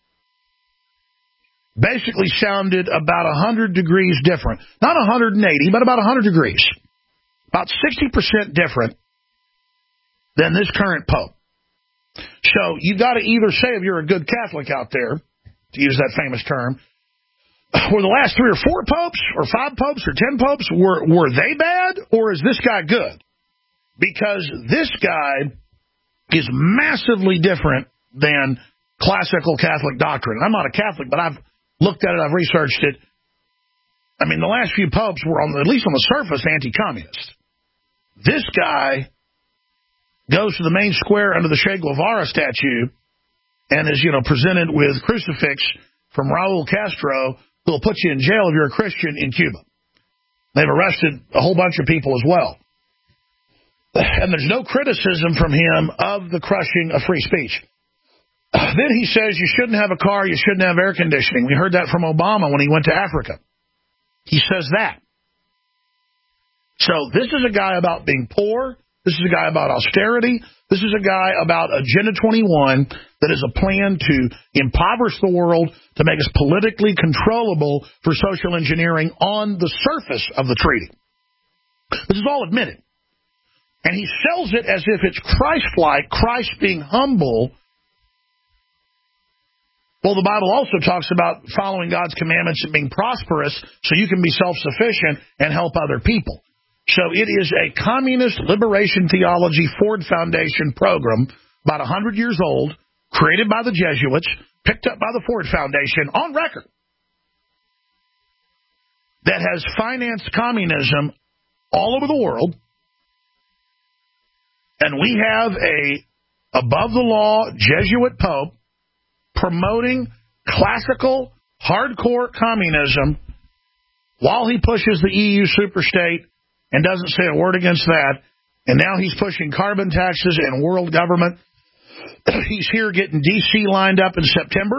Speaker 3: basically sounded about one hundred degrees different. Not one hundred eighty, but about one hundred degrees. About sixty percent different than this current pope. So you've got to either say if you're a good Catholic out there, to use that famous term, were the last three or four popes or five popes or ten popes, were, were they bad or is this guy good? Because this guy is massively different than classical Catholic doctrine. I'm not a Catholic, but I've looked at it, I've researched it. I mean, the last few popes were, on at least on the surface, anti-communist. This guy goes to the main square under the Che Guevara statue and is, you know, presented with crucifix from Raul Castro, who will put you in jail if you're a Christian in Cuba. They've arrested a whole bunch of people as well. And there's no criticism from him of the crushing of free speech. Then he says you shouldn't have a car, you shouldn't have air conditioning. We heard that from Obama when he went to Africa. He says that. So this is a guy about being poor. This is a guy about austerity. This is a guy about Agenda twenty-one that is a plan to impoverish the world, to make us politically controllable for social engineering on the surface of the treaty. This is all admitted. And he sells it as if it's Christ-like, Christ being humble. Well, the Bible also talks about following God's commandments and being prosperous so you can be self-sufficient and help other people. So it is a communist liberation theology Ford Foundation program, about one hundred years old, created by the Jesuits, picked up by the Ford Foundation, on record, that has financed communism all over the world. And we have a above-the-law Jesuit pope promoting classical, hardcore communism while he pushes the E U superstate and doesn't say a word against that. And now he's pushing carbon taxes and world government. He's here getting D C lined up in September.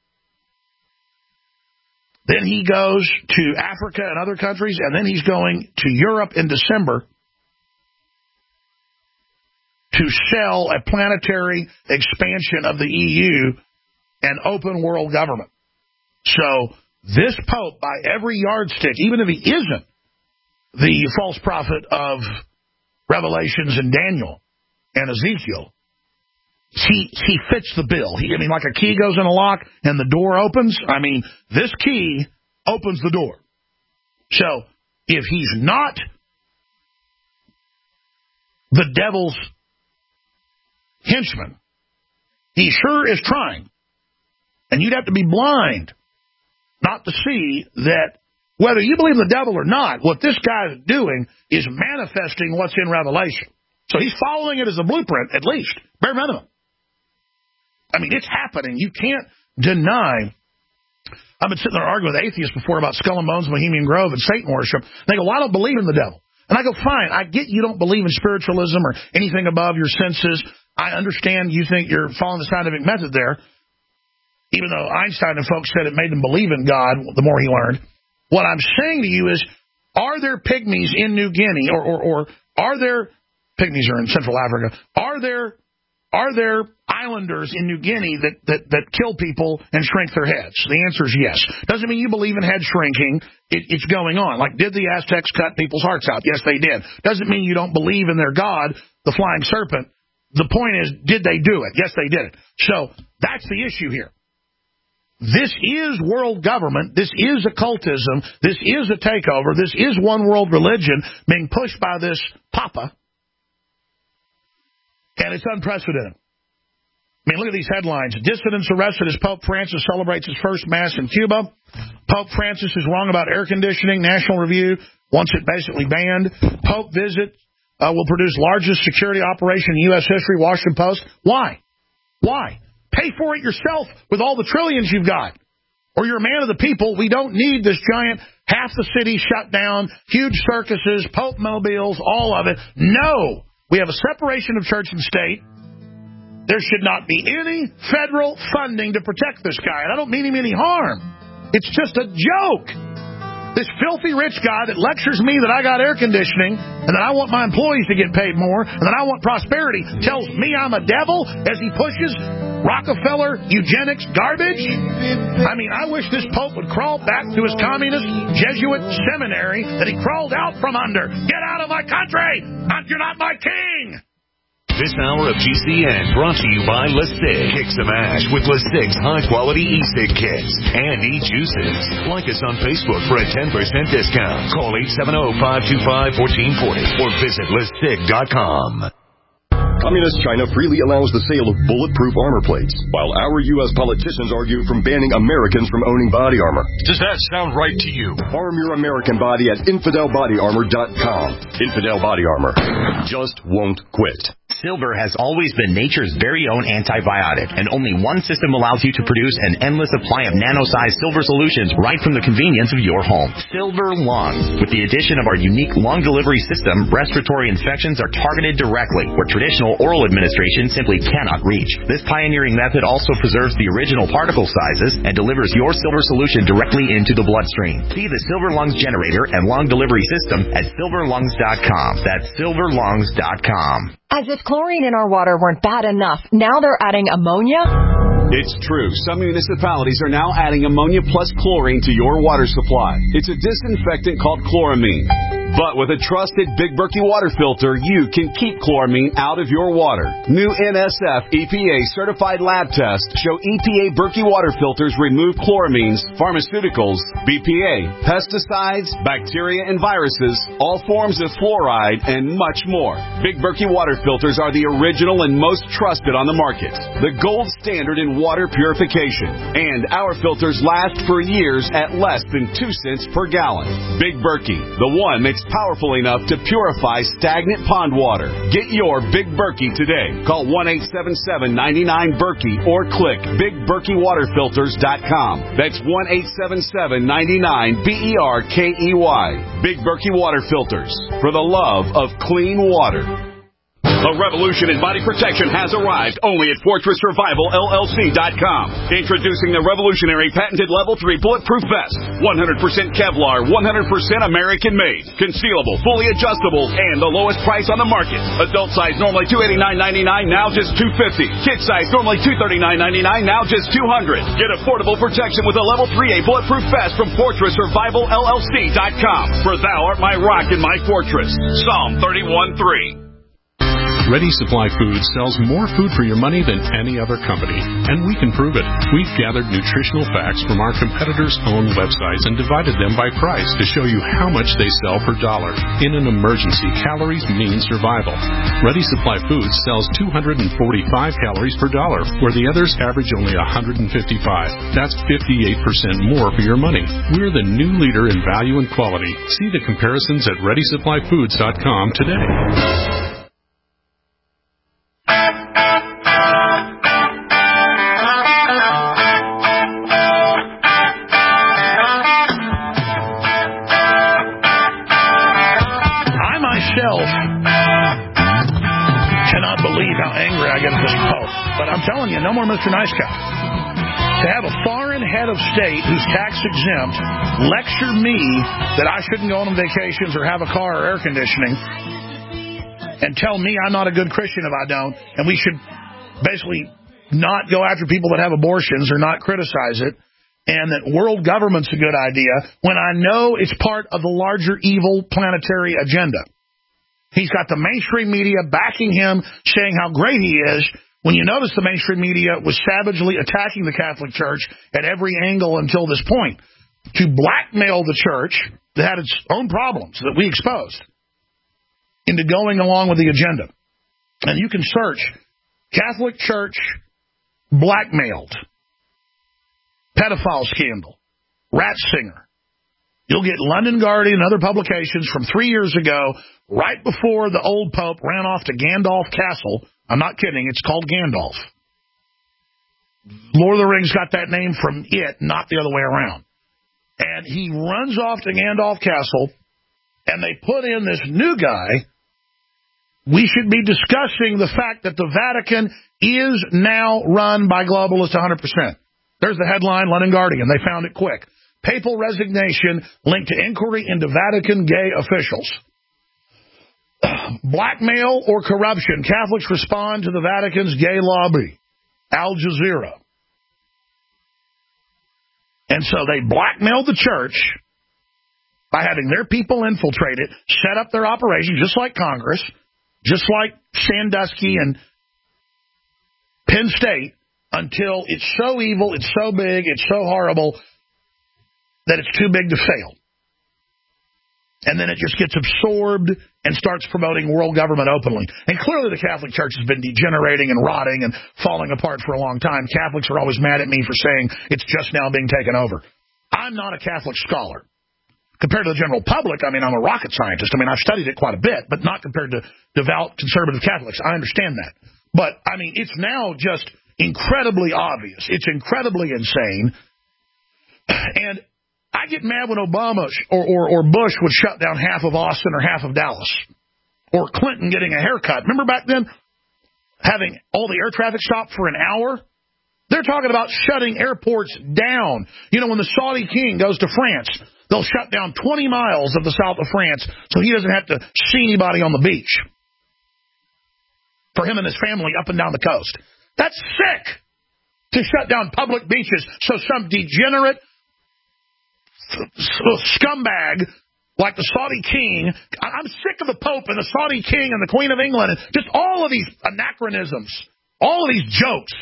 Speaker 3: Then he goes to Africa and other countries, and then he's going to Europe in December to sell a planetary expansion of the E U and open world government. So this pope, by every yardstick, even if he isn't the false prophet of Revelations and Daniel and Ezekiel, he he fits the bill. He, I mean, like a key goes in a lock and the door opens. I mean, this key opens the door. So if he's not the devil's henchman, he sure is trying. And you'd have to be blind not to see that whether you believe in the devil or not, what this guy is doing is manifesting what's in Revelation. So he's following it as a blueprint, at least, bare minimum. I mean, it's happening. You can't deny I've been sitting there arguing with atheists before about Skull and Bones, Bohemian Grove, and Satan worship. They go, well, I don't believe in the devil. And I go, fine, I get you don't believe in spiritualism or anything above your senses. I understand you think you're following the scientific method there, even though Einstein and folks said it made them believe in God the more he learned. What I'm saying to you is, are there pygmies in New Guinea, or, or, or are there, pygmies are in Central Africa, are there Are there islanders in New Guinea that, that, that kill people and shrink their heads? The answer is yes. Doesn't mean you believe in head shrinking. It, it's going on. Like, did the Aztecs cut people's hearts out? Yes, they did. Doesn't mean you don't believe in their god, the flying serpent. The point is, did they do it? Yes, they did it. So that's the issue here. This is world government. This is occultism. This is a takeover. This is one world religion being pushed by this papa. And it's unprecedented. I mean, look at these headlines. Dissidents arrested as Pope Francis celebrates his first Mass in Cuba. Pope Francis is wrong about air conditioning. National Review wants it basically banned. Pope visit uh, will produce largest security operation in U S history. Washington Post. Why? Why? Pay for it yourself with all the trillions you've got. Or you're a man of the people. We don't need this giant, half the city shut down, huge circuses, Pope mobiles, all of it. No. We have a separation of church and state. There should not be any federal funding to protect this guy. And I don't mean him any harm. It's just a joke. This filthy rich guy that lectures me that I got air conditioning and that I want my employees to get paid more and that I want prosperity tells me I'm a devil as he pushes Rockefeller eugenics garbage. I mean, I wish this Pope would crawl back to his communist Jesuit seminary that he crawled out from under. Get out of my country! You're not my king!
Speaker 6: This hour of G C N brought to you by LeSig. Kick some ash with LeSig's high-quality e-cig kits and e-juices. Like us on Facebook for a ten percent discount. Call eight seven zero, five two five, one four four zero or visit lesig dot com.
Speaker 5: Communist China freely allows the sale of bulletproof armor plates, while our U S politicians argue from banning Americans from owning body armor.
Speaker 12: Does that sound right to you?
Speaker 5: Arm your American body at infidel body armor dot com. Infidel Body Armor just won't quit.
Speaker 13: Silver has always been nature's very own antibiotic, and only one system allows you to produce an endless supply of nano-sized silver solutions right from the convenience of your home. Silver Lungs. With the addition of our unique lung delivery system, respiratory infections are targeted directly, where traditional oral administration simply cannot reach. This pioneering method also preserves the original particle sizes and delivers your silver solution directly into the bloodstream. See the Silver Lungs generator and lung delivery system at silver lungs dot com. That's silver lungs dot com.
Speaker 14: As if chlorine in our water weren't bad enough, now they're adding ammonia?
Speaker 15: It's true. Some municipalities are now adding ammonia plus chlorine to your water supply. It's a disinfectant called chloramine. But with a trusted Big Berkey water filter, you can keep chloramine out of your water. New N S F E P A certified lab tests show E P A Berkey water filters remove chloramines, pharmaceuticals, B P A, pesticides, bacteria and viruses, all forms of fluoride, and much more. Big Berkey water filters are the original and most trusted on the market. The gold standard in water purification. And our filters last for years at less than two cents per gallon. Big Berkey, the one that's powerful enough to purify stagnant pond water. Get your Big Berkey today. Call one eight seven seven, nine nine, Berkey or click big berkey water filters dot com. That's one eight seven seven, nine nine, B E R K E Y. Big Berkey Water Filters. For the love of clean water.
Speaker 16: A revolution in body protection has arrived only at Fortress Survival L L C dot com. Introducing the revolutionary patented Level three Bulletproof Vest. one hundred percent Kevlar, one hundred percent American made. Concealable, fully adjustable, and the lowest price on the market. Adult size normally two hundred eighty-nine ninety-nine, now just two hundred fifty dollars. Kid size normally two hundred thirty-nine ninety-nine, now just two hundred dollars. Get affordable protection with a Level three A Bulletproof Vest from Fortress Survival L L C dot com. For thou art my rock and my fortress. Psalm thirty-one three.
Speaker 17: Ready Supply Foods sells more food for your money than any other company, and we can prove it. We've gathered nutritional facts from our competitors' own websites and divided them by price to show you how much they sell per dollar. In an emergency, calories mean survival. Ready Supply Foods sells two hundred forty-five calories per dollar, where the others average only one hundred fifty-five. That's fifty-eight percent more for your money. We're the new leader in value and quality. See the comparisons at ready supply foods dot com today.
Speaker 3: believe how angry I get at this Pope. But I'm telling you, no more Mister Nice Guy. To have a foreign head of state who's tax exempt lecture me that I shouldn't go on vacations or have a car or air conditioning and tell me I'm not a good Christian if I don't, and we should basically not go after people that have abortions or not criticize it, and that world government's a good idea when I know it's part of the larger evil planetary agenda. He's got the mainstream media backing him, saying how great he is, when you notice the mainstream media was savagely attacking the Catholic Church at every angle until this point to blackmail the church that had its own problems that we exposed into going along with the agenda. And you can search Catholic Church blackmailed, pedophile scandal, rat singer. You'll get London Guardian and other publications from three years ago, right before the old Pope ran off to Gandalf Castle. I'm not kidding. It's called Gandalf. Lord of the Rings got that name from it, not the other way around. And he runs off to Gandalf Castle, and they put in this new guy. We should be discussing the fact that the Vatican is now run by globalists one hundred percent. There's the headline, London Guardian. They found it quick. Papal resignation linked to inquiry into Vatican gay officials. Blackmail or corruption. Catholics respond to the Vatican's gay lobby. Al Jazeera. And so they blackmailed the church by having their people infiltrate it, set up their operation, just like Congress, just like Sandusky and Penn State, until it's so evil, it's so big, it's so horrible that it's too big to fail. And then it just gets absorbed and starts promoting world government openly. And clearly the Catholic Church has been degenerating and rotting and falling apart for a long time. Catholics are always mad at me for saying it's just now being taken over. I'm not a Catholic scholar. Compared to the general public, I mean, I'm a rocket scientist. I mean, I've studied it quite a bit, but not compared to devout conservative Catholics. I understand that. But, I mean, it's now just incredibly obvious. It's incredibly insane. And I get mad when Obama or, or, or Bush would shut down half of Austin or half of Dallas. Or Clinton getting a haircut. Remember back then, having all the air traffic stopped for an hour? They're talking about shutting airports down. You know, when the Saudi king goes to France, they'll shut down twenty miles of the south of France so he doesn't have to see anybody on the beach. For him and his family up and down the coast. That's sick to shut down public beaches so some degenerate scumbag like the Saudi king. I'm sick of the Pope and the Saudi king and the Queen of England and just all of these anachronisms, all of these jokes.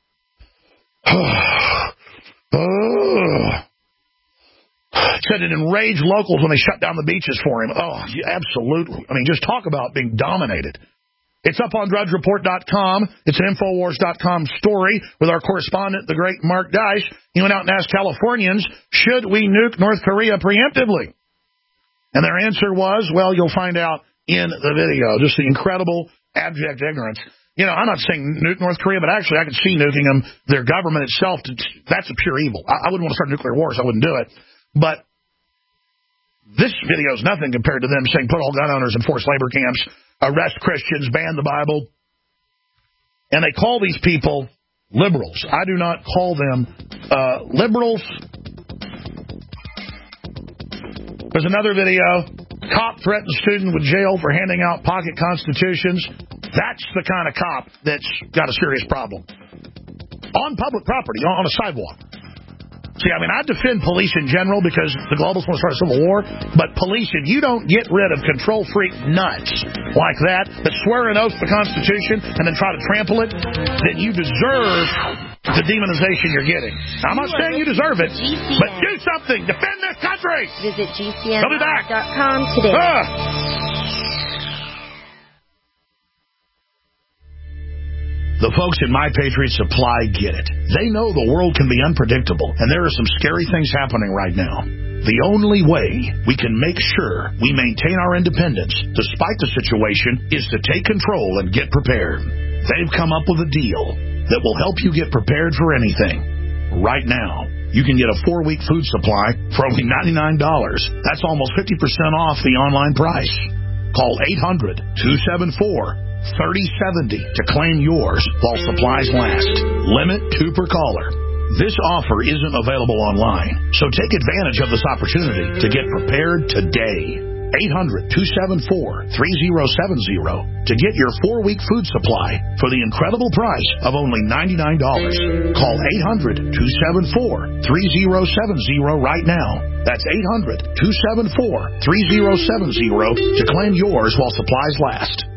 Speaker 3: Said it enraged locals when they shut down the beaches for him. Oh, absolutely. I mean, just talk about being dominated. It's up on Drudge Report dot com. It's an Infowars dot com story with our correspondent, the great Mark Dice. He went out and asked Californians, should we nuke North Korea preemptively? And their answer was, well, you'll find out in the video. Just the incredible, abject ignorance. You know, I'm not saying nuke North Korea, but actually I could see nuking them, their government itself. To, that's a pure evil. I, I wouldn't want to start nuclear wars. I wouldn't do it. But this video is nothing compared to them saying put all gun owners in forced labor camps, arrest Christians, ban the Bible. And they call these people liberals. I do not call them uh, liberals. There's another video. Cop threatens student with jail for handing out pocket constitutions. That's the kind of cop that's got a serious problem. On public property, on a sidewalk. See, I mean, I defend police in general because the globalists want to start a civil war, but police, if you don't get rid of control freak nuts like that, that swear an oath to the Constitution and then try to trample it, then you deserve the demonization you're getting. Now, I'm not saying you deserve it, but do something. Defend this country.
Speaker 1: Visit G C N live dot com today. Ah.
Speaker 3: The folks in My Patriot Supply get it. They know the world can be unpredictable, and there are some scary things happening right now. The only way we can make sure we maintain our independence, despite the situation, is to take control and get prepared. They've come up with a deal that will help you get prepared for anything. Right now, you can get a four-week food supply for only ninety-nine dollars. That's almost fifty percent off the online price. Call eight hundred, two seven four, thirty seventy to claim yours while supplies last. Limit two per caller. This offer isn't available online, so take advantage of this opportunity to get prepared today. eight hundred, two seven four, three zero seven zero to get your four-week food supply for the incredible price of only ninety-nine dollars. Call eight hundred, two seven four, three zero seven zero right now. That's eight hundred, two seven four, three zero seven zero to claim yours while supplies last.